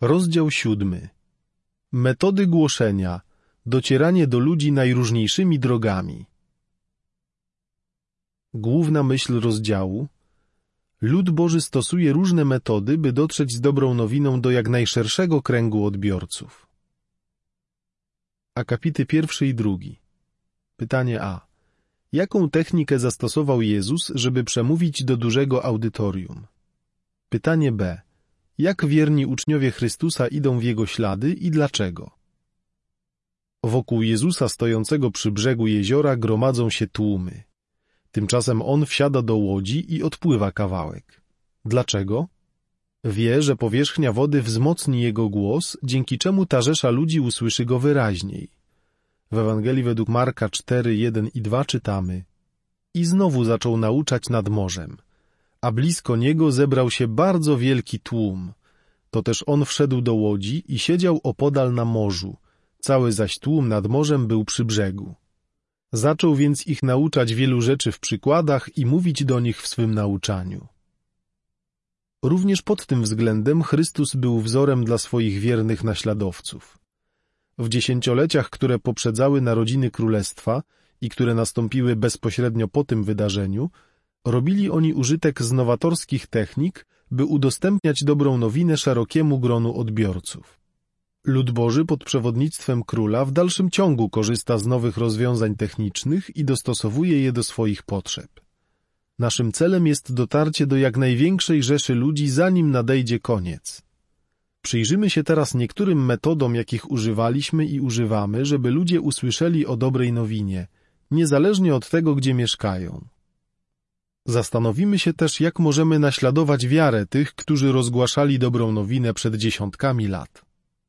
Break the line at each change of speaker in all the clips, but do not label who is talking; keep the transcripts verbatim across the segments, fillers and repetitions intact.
Rozdział siódmy. Metody głoszenia. Docieranie do ludzi najróżniejszymi drogami. Główna myśl rozdziału. Lud Boży stosuje różne metody, by dotrzeć z dobrą nowiną do jak najszerszego kręgu odbiorców. Akapity pierwszy i drugi. Pytanie A. Jaką technikę zastosował Jezus, żeby przemówić do dużego audytorium? Pytanie B. Jak wierni uczniowie Chrystusa idą w Jego ślady i dlaczego? Wokół Jezusa stojącego przy brzegu jeziora gromadzą się tłumy. Tymczasem On wsiada do łodzi i odpływa kawałek. Dlaczego? Wie, że powierzchnia wody wzmocni Jego głos, dzięki czemu ta rzesza ludzi usłyszy Go wyraźniej. W Ewangelii według Marka cztery, jeden i dwa czytamy: I znowu zaczął nauczać nad morzem, a blisko Niego zebrał się bardzo wielki tłum. To też On wszedł do łodzi i siedział opodal na morzu, cały zaś tłum nad morzem był przy brzegu. Zaczął więc ich nauczać wielu rzeczy w przykładach i mówić do nich w swym nauczaniu. Również pod tym względem Chrystus był wzorem dla swoich wiernych naśladowców. W dziesięcioleciach, które poprzedzały narodziny Królestwa i które nastąpiły bezpośrednio po tym wydarzeniu, robili oni użytek z nowatorskich technik, by udostępniać dobrą nowinę szerokiemu gronu odbiorców. Lud Boży pod przewodnictwem króla w dalszym ciągu korzysta z nowych rozwiązań technicznych i dostosowuje je do swoich potrzeb. Naszym celem jest dotarcie do jak największej rzeszy ludzi, zanim nadejdzie koniec. Przyjrzymy się teraz niektórym metodom, jakich używaliśmy i używamy, żeby ludzie usłyszeli o dobrej nowinie, niezależnie od tego, gdzie mieszkają. Zastanowimy się też, jak możemy naśladować wiarę tych, którzy rozgłaszali dobrą nowinę przed dziesiątkami lat.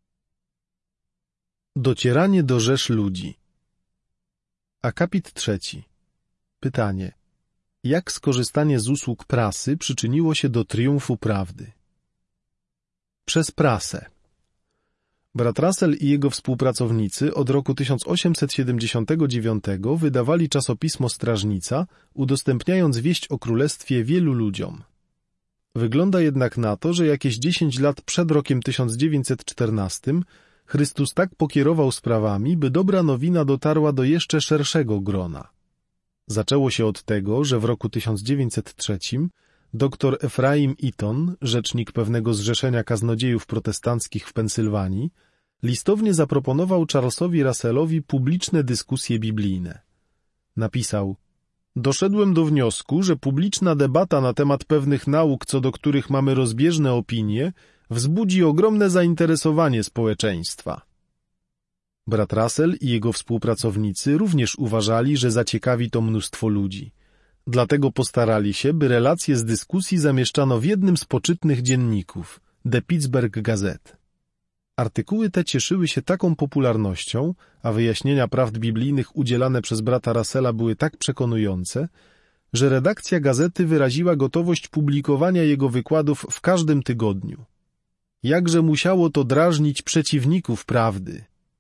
Docieranie do rzesz ludzi. Akapit trzeci. Pytanie. Jak skorzystanie z usług prasy przyczyniło się do triumfu prawdy? Przez prasę. Brat Russell i jego współpracownicy od roku tysiąc osiemset siedemdziesiątego dziewiątego wydawali czasopismo Strażnica, udostępniając wieść o królestwie wielu ludziom. Wygląda jednak na to, że jakieś dziesięć lat przed rokiem tysiąc dziewięćset czternastym Chrystus tak pokierował sprawami, by dobra nowina dotarła do jeszcze szerszego grona. Zaczęło się od tego, że w roku tysiąc dziewięćset trzecim doktor Ephraim Eaton, rzecznik pewnego zrzeszenia kaznodziejów protestanckich w Pensylwanii, listownie zaproponował Charlesowi Russellowi publiczne dyskusje biblijne. Napisał: Doszedłem do wniosku, że publiczna debata na temat pewnych nauk, co do których mamy rozbieżne opinie, wzbudzi ogromne zainteresowanie społeczeństwa. Brat Russell i jego współpracownicy również uważali, że zaciekawi to mnóstwo ludzi. Dlatego postarali się, by relacje z dyskusji zamieszczano w jednym z poczytnych dzienników, The Pittsburgh Gazette. Artykuły te cieszyły się taką popularnością, a wyjaśnienia prawd biblijnych udzielane przez brata Russella były tak przekonujące, że redakcja gazety wyraziła gotowość publikowania jego wykładów w każdym tygodniu. Jakże musiało to drażnić przeciwników prawdy.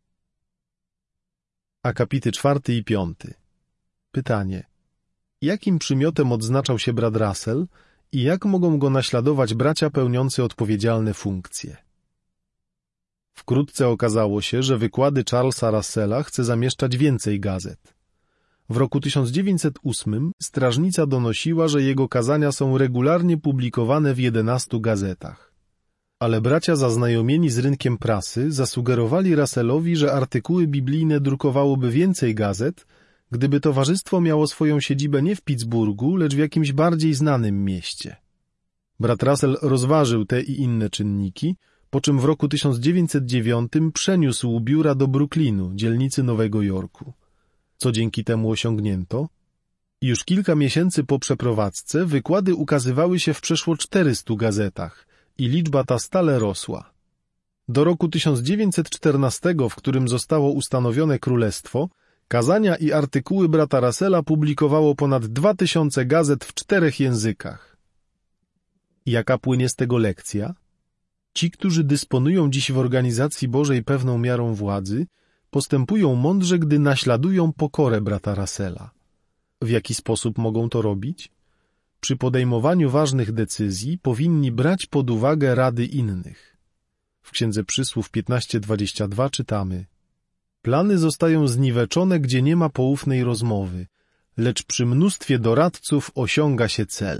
Akapity czwarty i piąty. Pytanie. Jakim przymiotem odznaczał się brat Russell i jak mogą go naśladować bracia pełniący odpowiedzialne funkcje? Wkrótce okazało się, że wykłady Charlesa Russella chce zamieszczać więcej gazet. W roku tysiąc dziewięćset ósmym strażnica donosiła, że jego kazania są regularnie publikowane w jedenastu gazetach. Ale bracia zaznajomieni z rynkiem prasy zasugerowali Russellowi, że artykuły biblijne drukowałoby więcej gazet, gdyby towarzystwo miało swoją siedzibę nie w Pittsburghu, lecz w jakimś bardziej znanym mieście. Brat Russell rozważył te i inne czynniki, po czym w roku tysiąc dziewięćset dziewiątym przeniósł biura do Brooklynu, dzielnicy Nowego Jorku. Co dzięki temu osiągnięto? Już kilka miesięcy po przeprowadzce wykłady ukazywały się w przeszło czterystu gazetach i liczba ta stale rosła. Do roku tysiąc dziewięćset czternastego, w którym zostało ustanowione królestwo, kazania i artykuły brata Russella publikowało ponad dwa tysiące gazet w czterech językach. Jaka płynie z tego lekcja? Ci, którzy dysponują dziś w organizacji Bożej pewną miarą władzy, postępują mądrze, gdy naśladują pokorę brata Russella. W jaki sposób mogą to robić? Przy podejmowaniu ważnych decyzji powinni brać pod uwagę rady innych. W Księdze Przysłów piętnaście dwadzieścia dwa czytamy: Plany zostają zniweczone, gdzie nie ma poufnej rozmowy, lecz przy mnóstwie doradców osiąga się cel.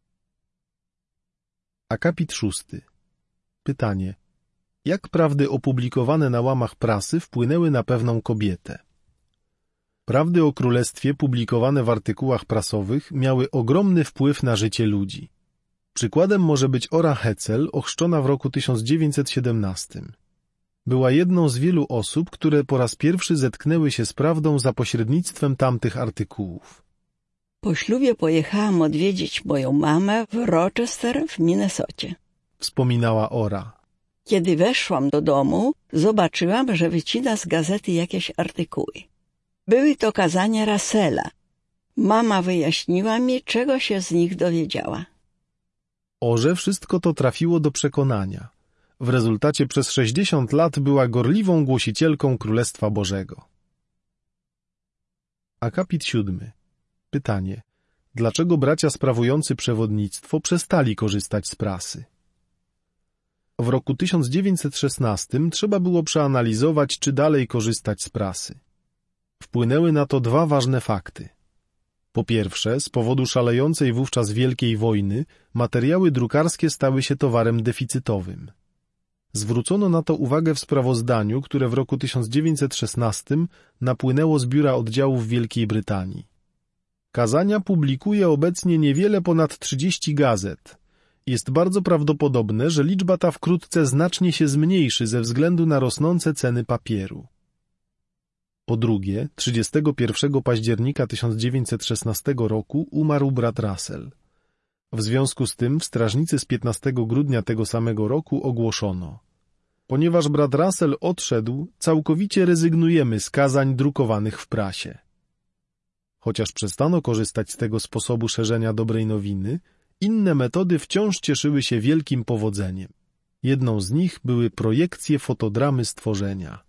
Akapit szósty. Pytanie: jak prawdy opublikowane na łamach prasy wpłynęły na pewną kobietę? Prawdy o królestwie publikowane w artykułach prasowych miały ogromny wpływ na życie ludzi. Przykładem może być Ora Hecel, ochrzczona w roku tysiąc dziewięćset siedemnastym. Była jedną z wielu osób, które po raz pierwszy zetknęły się z prawdą za pośrednictwem tamtych artykułów.
Po ślubie pojechałam odwiedzić moją mamę w Rochester w Minnesocie.
Wspominała Ora.
Kiedy weszłam do domu, zobaczyłam, że wycina z gazety jakieś artykuły. Były to kazania Russella. Mama wyjaśniła mi, czego się z nich dowiedziała.
Orze wszystko to trafiło do przekonania. W rezultacie przez sześćdziesiąt lat była gorliwą głosicielką Królestwa Bożego. Akapit siódmy. Pytanie: dlaczego bracia sprawujący przewodnictwo przestali korzystać z prasy? W roku tysiąc dziewięćset szesnastym trzeba było przeanalizować, czy dalej korzystać z prasy. Wpłynęły na to dwa ważne fakty. Po pierwsze, z powodu szalejącej wówczas wielkiej wojny, materiały drukarskie stały się towarem deficytowym. Zwrócono na to uwagę w sprawozdaniu, które w roku tysiąc dziewięćset szesnastym napłynęło z biura oddziałów Wielkiej Brytanii. Kazania publikuje obecnie niewiele ponad trzydzieści gazet. Jest bardzo prawdopodobne, że liczba ta wkrótce znacznie się zmniejszy ze względu na rosnące ceny papieru. Po drugie, trzydziestego pierwszego października tysiąc dziewięćset szesnastego roku umarł brat Russell. W związku z tym w strażnicy z piętnastego grudnia tego samego roku ogłoszono: ponieważ brat Russell odszedł, całkowicie rezygnujemy z kazań drukowanych w prasie. Chociaż przestano korzystać z tego sposobu szerzenia dobrej nowiny, inne metody wciąż cieszyły się wielkim powodzeniem. Jedną z nich były projekcje fotodramy stworzenia.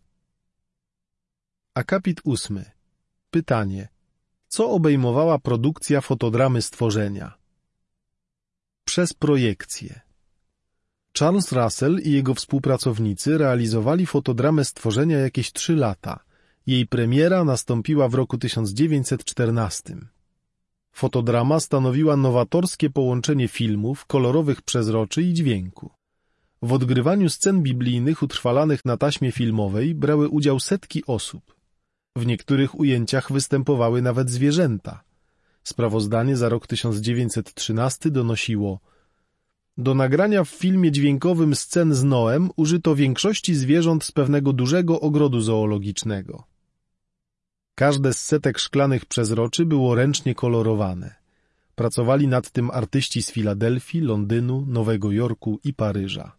Akapit ósmy. Pytanie: co obejmowała produkcja fotodramy stworzenia? Przez projekcję. Charles Russell i jego współpracownicy realizowali fotodramę stworzenia jakieś trzy lata. Jej premiera nastąpiła w roku tysiąc dziewięćset czternastym. Fotodrama stanowiła nowatorskie połączenie filmów, kolorowych przezroczy i dźwięku. W odgrywaniu scen biblijnych utrwalanych na taśmie filmowej brały udział setki osób. W niektórych ujęciach występowały nawet zwierzęta. Sprawozdanie za rok tysiąc dziewięćset trzynasty donosiło: do nagrania w filmie dźwiękowym scen z Noem użyto większości zwierząt z pewnego dużego ogrodu zoologicznego. Każde z setek szklanych przezroczy było ręcznie kolorowane. Pracowali nad tym artyści z Filadelfii, Londynu, Nowego Jorku i Paryża.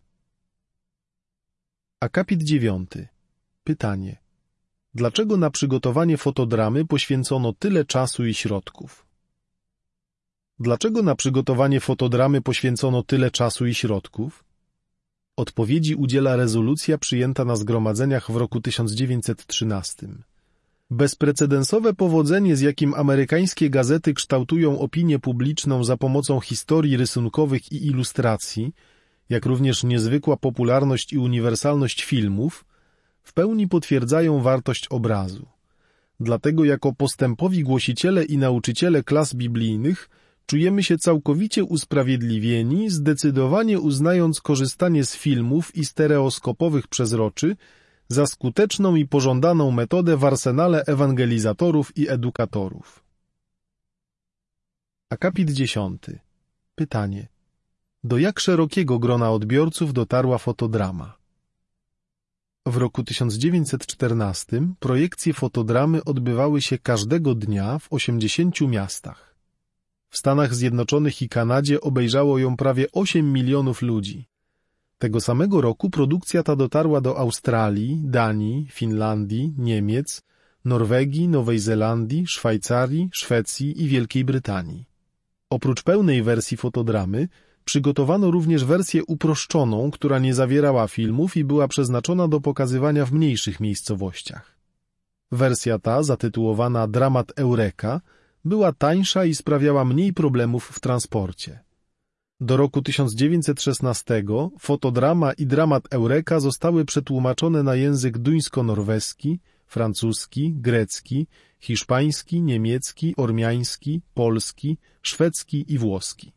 Akapit dziewiąty. Pytanie: dlaczego na przygotowanie fotodramy poświęcono tyle czasu i środków? Dlaczego na przygotowanie fotodramy poświęcono tyle czasu i środków? Odpowiedzi udziela rezolucja przyjęta na zgromadzeniach w roku tysiąc dziewięćset trzynastym. Bezprecedensowe powodzenie, z jakim amerykańskie gazety kształtują opinię publiczną za pomocą historii rysunkowych i ilustracji, jak również niezwykła popularność i uniwersalność filmów, w pełni potwierdzają wartość obrazu. Dlatego jako postępowi głosiciele i nauczyciele klas biblijnych czujemy się całkowicie usprawiedliwieni, zdecydowanie uznając korzystanie z filmów i stereoskopowych przezroczy za skuteczną i pożądaną metodę w arsenale ewangelizatorów i edukatorów. Akapit dziesiąty. Pytanie: do jak szerokiego grona odbiorców dotarła fotodrama? W roku tysiąc dziewięćset czternastym projekcje fotodramy odbywały się każdego dnia w osiemdziesięciu miastach. W Stanach Zjednoczonych i Kanadzie obejrzało ją prawie osiem milionów ludzi. Tego samego roku produkcja ta dotarła do Australii, Danii, Finlandii, Niemiec, Norwegii, Nowej Zelandii, Szwajcarii, Szwecji i Wielkiej Brytanii. Oprócz pełnej wersji fotodramy przygotowano również wersję uproszczoną, która nie zawierała filmów i była przeznaczona do pokazywania w mniejszych miejscowościach. Wersja ta, zatytułowana Dramat Eureka, była tańsza i sprawiała mniej problemów w transporcie. Do roku tysiąc dziewięćset szesnastego fotodrama i dramat Eureka zostały przetłumaczone na język duńsko-norweski, francuski, grecki, hiszpański, niemiecki, ormiański, polski, szwedzki i włoski.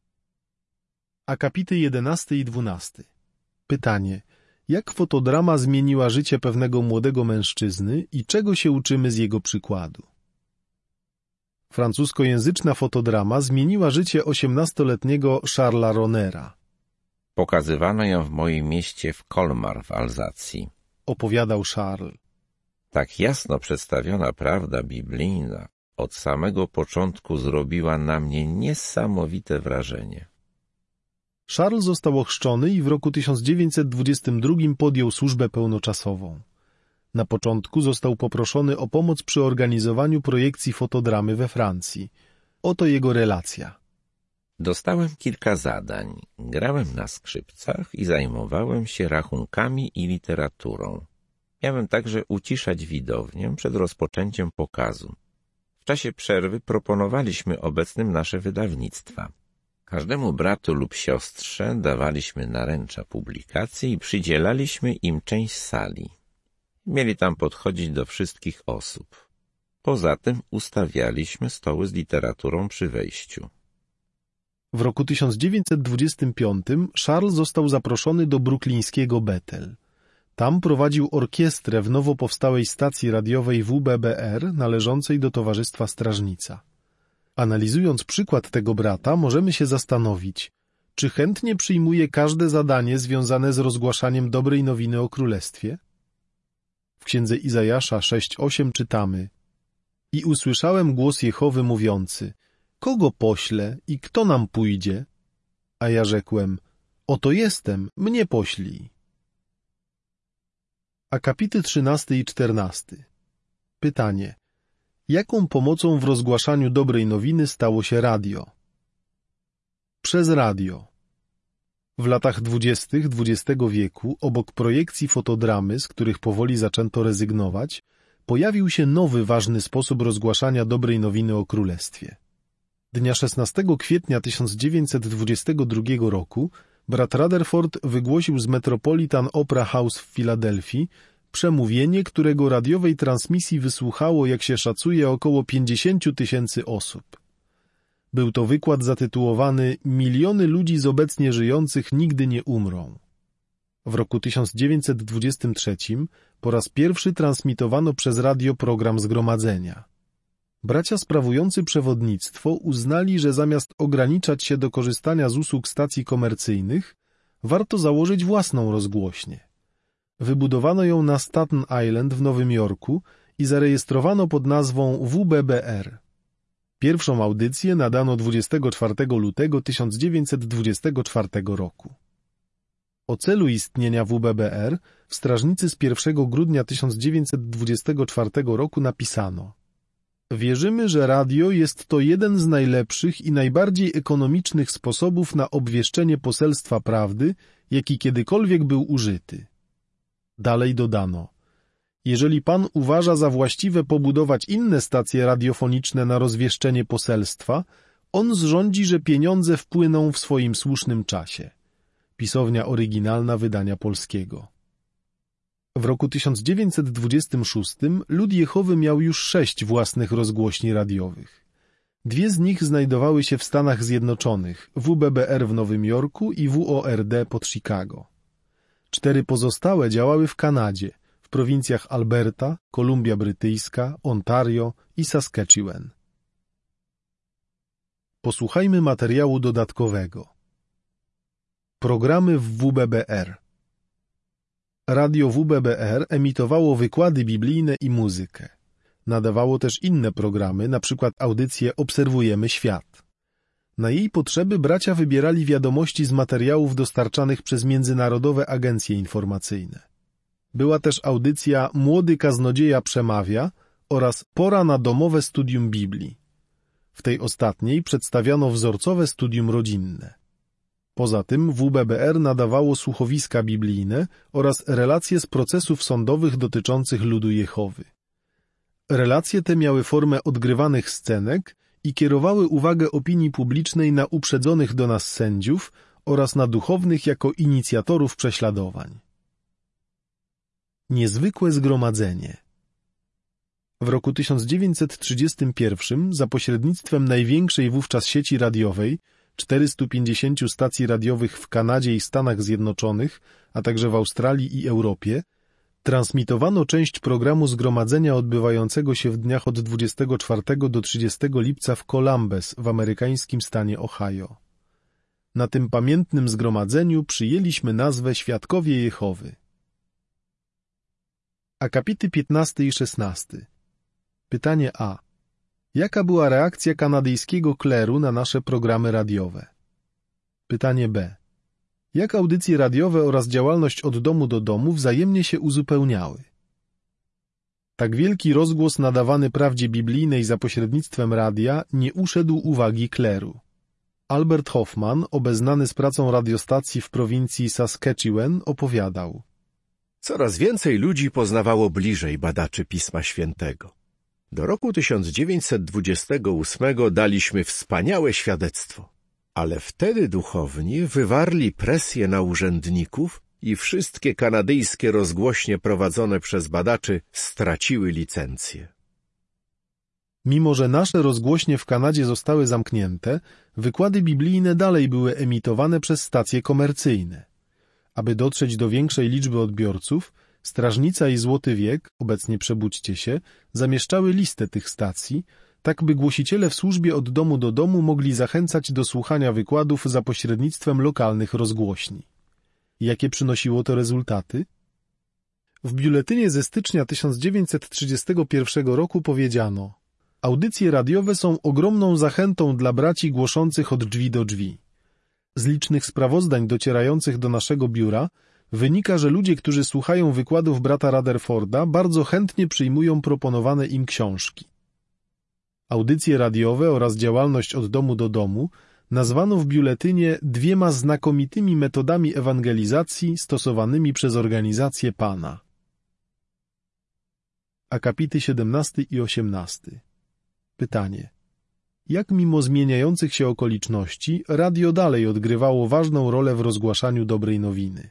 Akapity jedenasty i dwunasty. Pytanie: jak fotodrama zmieniła życie pewnego młodego mężczyzny i czego się uczymy z jego przykładu? Francuskojęzyczna fotodrama zmieniła życie osiemnastoletniego Charlesa Ronera.
Pokazywano ją w moim mieście w Colmar w Alzacji.
Opowiadał Charles.
Tak jasno przedstawiona prawda biblijna od samego początku zrobiła na mnie niesamowite wrażenie.
Charles został ochrzczony i w roku tysiąc dziewięćset dwudziestym drugim podjął służbę pełnoczasową. Na początku został poproszony o pomoc przy organizowaniu projekcji fotodramy we Francji. Oto jego relacja.
Dostałem kilka zadań, grałem na skrzypcach i zajmowałem się rachunkami i literaturą. Miałem także uciszać widownię przed rozpoczęciem pokazu. W czasie przerwy proponowaliśmy obecnym nasze wydawnictwa. Każdemu bratu lub siostrze dawaliśmy naręcza publikacji i przydzielaliśmy im część sali. Mieli tam podchodzić do wszystkich osób. Poza tym ustawialiśmy stoły z literaturą przy wejściu.
W roku tysiąc dziewięćset dwudziestym piątym Charles został zaproszony do bruklińskiego Bethel. Tam prowadził orkiestrę w nowo powstałej stacji radiowej W B B R należącej do Towarzystwa Strażnica. Analizując przykład tego brata, możemy się zastanowić, czy chętnie przyjmuje każde zadanie związane z rozgłaszaniem dobrej nowiny o Królestwie? W księdze Izajasza sześć osiem czytamy: i usłyszałem głos Jehowy mówiący: kogo poślę i kto nam pójdzie? A ja rzekłem: oto jestem, mnie poślij. Akapity trzynasty i czternasty. Pytanie: jaką pomocą w rozgłaszaniu dobrej nowiny stało się radio? Przez radio. W latach dwudziestych dwudziestego wieku, obok projekcji fotodramy, z których powoli zaczęto rezygnować, pojawił się nowy ważny sposób rozgłaszania dobrej nowiny o Królestwie. Dnia szesnastego kwietnia tysiąc dziewięćset dwudziestego drugiego roku brat Rutherford wygłosił z Metropolitan Opera House w Filadelfii przemówienie, którego radiowej transmisji wysłuchało, jak się szacuje, około pięćdziesiąt tysięcy osób. Był to wykład zatytułowany „Miliony ludzi z obecnie żyjących nigdy nie umrą”. W roku tysiąc dziewięćset dwudziestym trzecim po raz pierwszy transmitowano przez radio program zgromadzenia. Bracia sprawujący przewodnictwo uznali, że zamiast ograniczać się do korzystania z usług stacji komercyjnych, warto założyć własną rozgłośnię. Wybudowano ją na Staten Island w Nowym Jorku i zarejestrowano pod nazwą W B B R. Pierwszą audycję nadano dwudziestego czwartego lutego tysiąc dziewięćset dwudziestego czwartego roku. O celu istnienia W B B R w strażnicy z pierwszego grudnia tysiąc dziewięćset dwudziestego czwartego roku napisano: wierzymy, że radio jest to jeden z najlepszych i najbardziej ekonomicznych sposobów na obwieszczenie poselstwa prawdy, jaki kiedykolwiek był użyty. Dalej dodano: jeżeli pan uważa za właściwe pobudować inne stacje radiofoniczne na rozwieszczenie poselstwa, on zrządzi, że pieniądze wpłyną w swoim słusznym czasie. Pisownia oryginalna wydania polskiego. W roku tysiąc dziewięćset dwudziestym szóstym lud Jehowy miał już sześć własnych rozgłośni radiowych. Dwie z nich znajdowały się w Stanach Zjednoczonych, W B B R w Nowym Jorku i W O R D pod Chicago. Cztery pozostałe działały w Kanadzie, w prowincjach Alberta, Kolumbia Brytyjska, Ontario i Saskatchewan. Posłuchajmy materiału dodatkowego. Programy w W B B R. Radio W B B R emitowało wykłady biblijne i muzykę. Nadawało też inne programy, na przykład audycję Obserwujemy świat. Na jej potrzeby bracia wybierali wiadomości z materiałów dostarczanych przez międzynarodowe agencje informacyjne. Była też audycja Młody kaznodzieja przemawia oraz Pora na domowe studium Biblii. W tej ostatniej przedstawiano wzorcowe studium rodzinne. Poza tym W B B R nadawało słuchowiska biblijne oraz relacje z procesów sądowych dotyczących ludu Jehowy. Relacje te miały formę odgrywanych scenek i kierowały uwagę opinii publicznej na uprzedzonych do nas sędziów oraz na duchownych jako inicjatorów prześladowań. Niezwykłe zgromadzenie. W roku tysiąc dziewięćset trzydziestym pierwszym za pośrednictwem największej wówczas sieci radiowej, czterystu pięćdziesięciu stacji radiowych w Kanadzie i Stanach Zjednoczonych, a także w Australii i Europie, transmitowano część programu zgromadzenia odbywającego się w dniach od dwudziestego czwartego do trzydziestego lipca w Columbus w amerykańskim stanie Ohio. Na tym pamiętnym zgromadzeniu przyjęliśmy nazwę Świadkowie Jehowy. Akapity piętnasty i szesnasty. Pytanie A. Jaka była reakcja kanadyjskiego kleru na nasze programy radiowe? Pytanie B. Jak audycje radiowe oraz działalność od domu do domu wzajemnie się uzupełniały? Tak wielki rozgłos nadawany prawdzie biblijnej za pośrednictwem radia nie uszedł uwagi kleru. Albert Hoffman, obeznany z pracą radiostacji w prowincji Saskatchewan, opowiadał:
Coraz więcej ludzi poznawało bliżej badaczy Pisma Świętego. Do roku tysiąc dziewięćset dwudziestego ósmego daliśmy wspaniałe świadectwo, ale wtedy duchowni wywarli presję na urzędników i wszystkie kanadyjskie rozgłośnie prowadzone przez badaczy straciły licencję.
Mimo że nasze rozgłośnie w Kanadzie zostały zamknięte, wykłady biblijne dalej były emitowane przez stacje komercyjne. Aby dotrzeć do większej liczby odbiorców, Strażnica i Złoty Wiek, obecnie Przebudźcie się, zamieszczały listę tych stacji, tak by głosiciele w służbie od domu do domu mogli zachęcać do słuchania wykładów za pośrednictwem lokalnych rozgłośni. Jakie przynosiło to rezultaty? W biuletynie ze stycznia tysiąc dziewięćset trzydziestego pierwszego roku powiedziano: audycje radiowe są ogromną zachętą dla braci głoszących od drzwi do drzwi. Z licznych sprawozdań docierających do naszego biura wynika, że ludzie, którzy słuchają wykładów brata Rutherforda, bardzo chętnie przyjmują proponowane im książki. Audycje radiowe oraz działalność od domu do domu nazwano w biuletynie dwiema znakomitymi metodami ewangelizacji stosowanymi przez organizację Pana. Akapity siedemnasty i osiemnasty. Pytanie. Jak mimo zmieniających się okoliczności radio dalej odgrywało ważną rolę w rozgłaszaniu dobrej nowiny?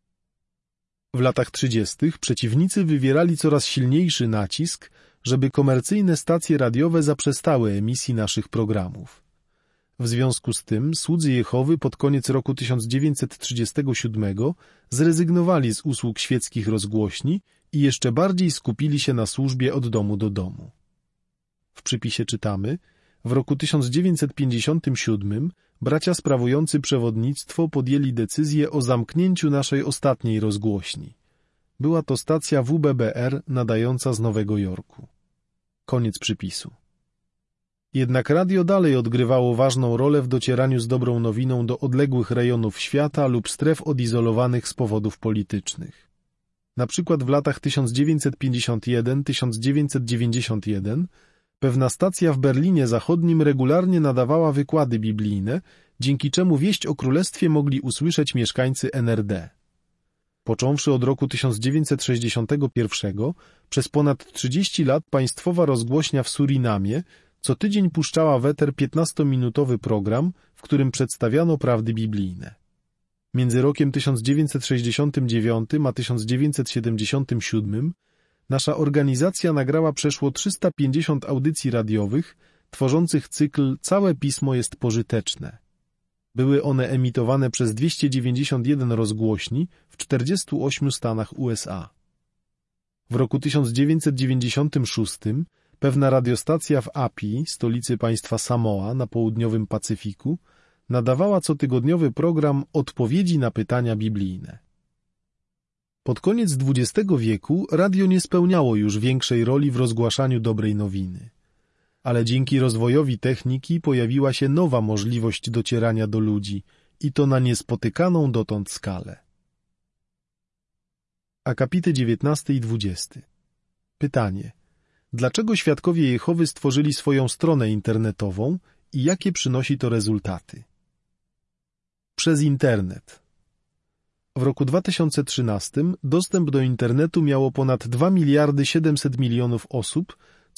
W latach trzydziestych przeciwnicy wywierali coraz silniejszy nacisk, żeby komercyjne stacje radiowe zaprzestały emisji naszych programów. W związku z tym słudzy Jehowy pod koniec roku tysiąc dziewięćset trzydziestego siódmego zrezygnowali z usług świeckich rozgłośni i jeszcze bardziej skupili się na służbie od domu do domu. W przypisie czytamy: w roku tysiąc dziewięćset pięćdziesiątym siódmym bracia sprawujący przewodnictwo podjęli decyzję o zamknięciu naszej ostatniej rozgłośni. Była to stacja W B B R nadająca z Nowego Jorku. Koniec przypisu. Jednak radio dalej odgrywało ważną rolę w docieraniu z dobrą nowiną do odległych rejonów świata lub stref odizolowanych z powodów politycznych. Na przykład w latach tysiąc dziewięćset pięćdziesiąt jeden do tysiąc dziewięćset dziewięćdziesiąt jeden pewna stacja w Berlinie Zachodnim regularnie nadawała wykłady biblijne, dzięki czemu wieść o królestwie mogli usłyszeć mieszkańcy N R D. Począwszy od roku tysiąc dziewięćset sześćdziesiątego pierwszego, przez ponad trzydzieści lat państwowa rozgłośnia w Surinamie co tydzień puszczała w eter piętnastominutowy program, w którym przedstawiano prawdy biblijne. Między rokiem tysiąc dziewięćset sześćdziesiątym dziewiątym a tysiąc dziewięćset siedemdziesiątym siódmym nasza organizacja nagrała przeszło trzysta pięćdziesiąt audycji radiowych, tworzących cykl Całe Pismo jest pożyteczne. Były one emitowane przez dwieście dziewięćdziesiąt jeden rozgłośni w czterdziestu ośmiu stanach U S A. W roku tysiąc dziewięćset dziewięćdziesiątym szóstym pewna radiostacja w Apii, stolicy państwa Samoa na południowym Pacyfiku, nadawała cotygodniowy program Odpowiedzi na pytania biblijne. Pod koniec dwudziestego wieku radio nie spełniało już większej roli w rozgłaszaniu dobrej nowiny. Ale dzięki rozwojowi techniki pojawiła się nowa możliwość docierania do ludzi i to na niespotykaną dotąd skalę. Akapity dziewiętnasty i dwudziesty. Pytanie. Dlaczego Świadkowie Jehowy stworzyli swoją stronę internetową i jakie przynosi to rezultaty? Przez internet. W roku dwa tysiące trzynastym dostęp do internetu miało ponad dwa miliardy siedemset milionów osób,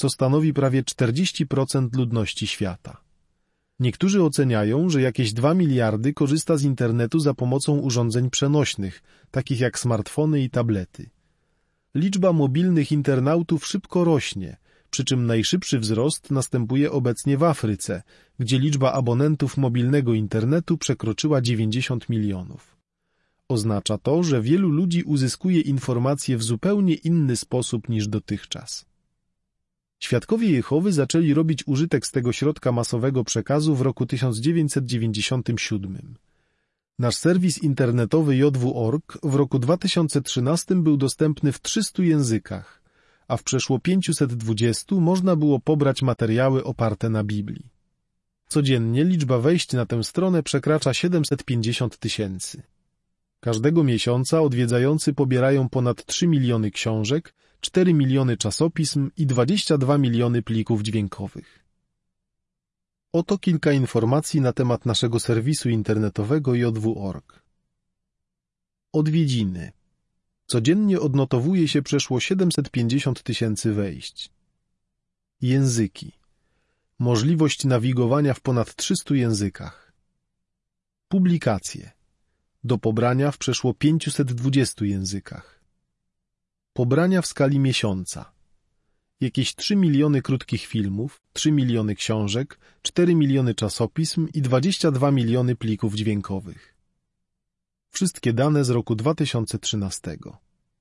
co stanowi prawie czterdzieści procent ludności świata. Niektórzy oceniają, że jakieś dwa miliardy korzysta z internetu za pomocą urządzeń przenośnych, takich jak smartfony i tablety. Liczba mobilnych internautów szybko rośnie, przy czym najszybszy wzrost następuje obecnie w Afryce, gdzie liczba abonentów mobilnego internetu przekroczyła dziewięćdziesiąt milionów. Oznacza to, że wielu ludzi uzyskuje informacje w zupełnie inny sposób niż dotychczas. Świadkowie Jehowy zaczęli robić użytek z tego środka masowego przekazu w roku tysiąc dziewięćset dziewięćdziesiątym siódmym. Nasz serwis internetowy J W kropka org w roku dwa tysiące trzynastym był dostępny w trzystu językach, a w przeszło pięciuset dwudziestu można było pobrać materiały oparte na Biblii. Codziennie liczba wejść na tę stronę przekracza siedemset pięćdziesiąt tysięcy. Każdego miesiąca odwiedzający pobierają ponad trzy miliony książek, cztery miliony czasopism i dwadzieścia dwa miliony plików dźwiękowych. Oto kilka informacji na temat naszego serwisu internetowego J W kropka org. Odwiedziny. Codziennie odnotowuje się przeszło siedemset pięćdziesiąt tysięcy wejść. Języki. Możliwość nawigowania w ponad trzystu językach. Publikacje. Do pobrania w przeszło pięciuset dwudziestu językach. Pobrania w skali miesiąca. Jakieś trzy miliony krótkich filmów, trzy miliony książek, cztery miliony czasopism i dwadzieścia dwa miliony plików dźwiękowych. Wszystkie dane z roku dwa tysiące trzynastego.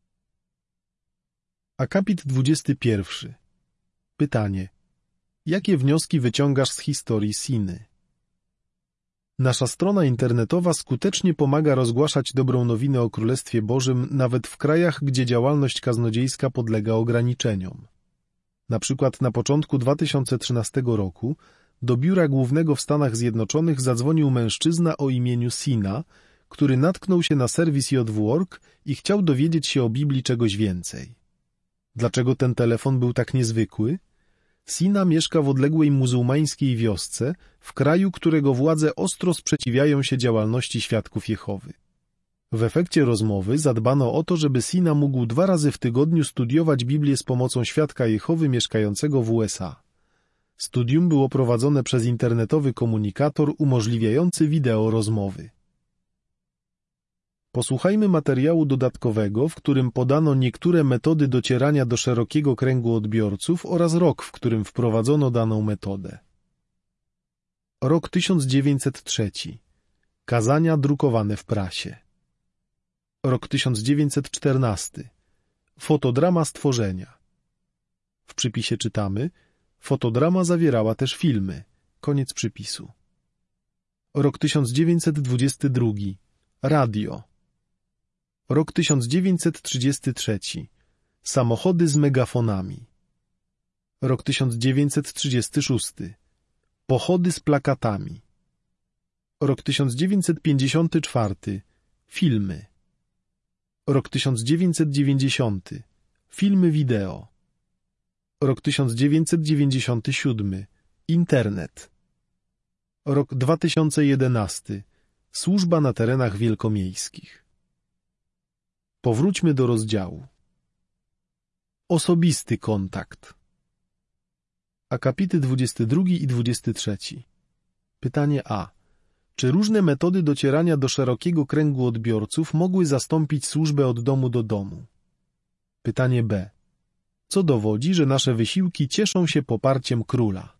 Akapit dwudziesty pierwszy. Pytanie. Jakie wnioski wyciągasz z historii Siny? Nasza strona internetowa skutecznie pomaga rozgłaszać dobrą nowinę o Królestwie Bożym nawet w krajach, gdzie działalność kaznodziejska podlega ograniczeniom. Na przykład na początku dwa tysiące trzynastego roku do biura głównego w Stanach Zjednoczonych zadzwonił mężczyzna o imieniu Sina, który natknął się na serwis J W kropka org i chciał dowiedzieć się o Biblii czegoś więcej. Dlaczego ten telefon był tak niezwykły? Sina mieszka w odległej muzułmańskiej wiosce, w kraju, którego władze ostro sprzeciwiają się działalności świadków Jehowy. W efekcie rozmowy zadbano o to, żeby Sina mógł dwa razy w tygodniu studiować Biblię z pomocą świadka Jehowy mieszkającego w U S A. Studium było prowadzone przez internetowy komunikator umożliwiający wideo rozmowy. Posłuchajmy materiału dodatkowego, w którym podano niektóre metody docierania do szerokiego kręgu odbiorców oraz rok, w którym wprowadzono daną metodę. Rok tysiąc dziewięćset trzeci. Kazania drukowane w prasie. Rok tysiąc dziewięćset czternasty. Fotodrama stworzenia. W przypisie czytamy: fotodrama zawierała też filmy. Koniec przypisu. Rok tysiąc dziewięćset dwudziesty drugi. Radio. Rok tysiąc dziewięćset trzydziesty trzeci. Samochody z megafonami. Rok tysiąc dziewięćset trzydziesty szósty. Pochody z plakatami. Rok tysiąc dziewięćset pięćdziesiąty czwarty. Filmy. Rok tysiąc dziewięćset dziewięćdziesiąty. Filmy wideo. Rok tysiąc dziewięćset dziewięćdziesiąty siódmy. Internet. Rok dwa tysiące jedenasty. Służba na terenach wielkomiejskich. Powróćmy do rozdziału. Osobisty kontakt. Akapity dwudziesty drugi i dwudziesty trzeci. Pytanie A. Czy różne metody docierania do szerokiego kręgu odbiorców mogły zastąpić służbę od domu do domu? Pytanie B. Co dowodzi, że nasze wysiłki cieszą się poparciem króla?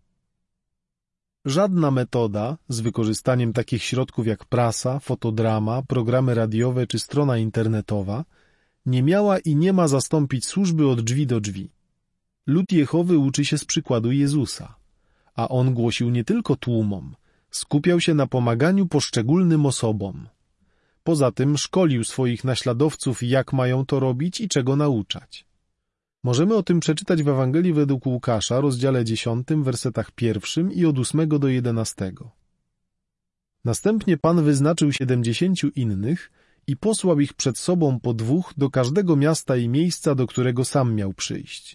Żadna metoda, z wykorzystaniem takich środków jak prasa, fotodrama, programy radiowe czy strona internetowa, nie miała i nie ma zastąpić służby od drzwi do drzwi. Lud Jehowy uczy się z przykładu Jezusa, a on głosił nie tylko tłumom, skupiał się na pomaganiu poszczególnym osobom. Poza tym szkolił swoich naśladowców, jak mają to robić i czego nauczać. Możemy o tym przeczytać w Ewangelii według Łukasza, rozdziale dziesiątym, wersetach pierwszym i od ósmego do jedenastego. Następnie Pan wyznaczył siedemdziesięciu innych i posłał ich przed sobą po dwóch do każdego miasta i miejsca, do którego sam miał przyjść.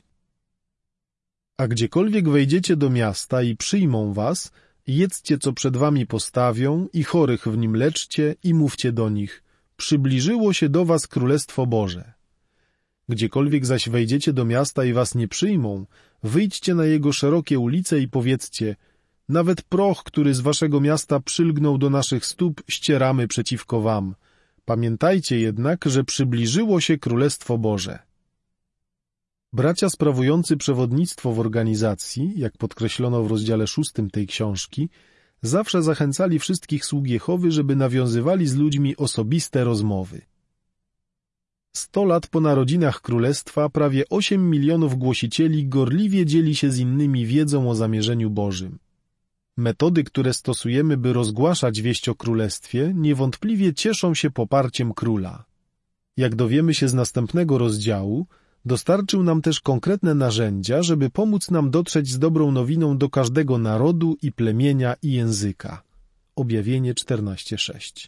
A gdziekolwiek wejdziecie do miasta i przyjmą was, jedzcie, co przed wami postawią, i chorych w nim leczcie i mówcie do nich: przybliżyło się do was Królestwo Boże. Gdziekolwiek zaś wejdziecie do miasta i was nie przyjmą, wyjdźcie na jego szerokie ulice i powiedzcie: nawet proch, który z waszego miasta przylgnął do naszych stóp, ścieramy przeciwko wam. Pamiętajcie jednak, że przybliżyło się Królestwo Boże. Bracia sprawujący przewodnictwo w organizacji, jak podkreślono w rozdziale szóstym tej książki, zawsze zachęcali wszystkich sług Jehowy, żeby nawiązywali z ludźmi osobiste rozmowy. Sto lat po narodzinach Królestwa prawie osiem milionów głosicieli gorliwie dzieli się z innymi wiedzą o zamierzeniu Bożym. Metody, które stosujemy, by rozgłaszać wieść o Królestwie, niewątpliwie cieszą się poparciem Króla. Jak dowiemy się z następnego rozdziału, dostarczył nam też konkretne narzędzia, żeby pomóc nam dotrzeć z dobrą nowiną do każdego narodu i plemienia i języka. Objawienie czternaście sześć.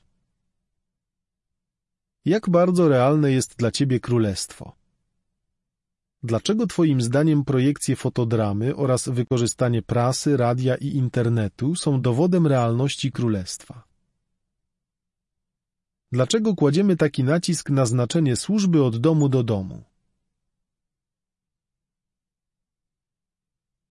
Jak bardzo realne jest dla ciebie Królestwo? Dlaczego twoim zdaniem projekcje fotodramy oraz wykorzystanie prasy, radia i internetu są dowodem realności Królestwa? Dlaczego kładziemy taki nacisk na znaczenie służby od domu do domu?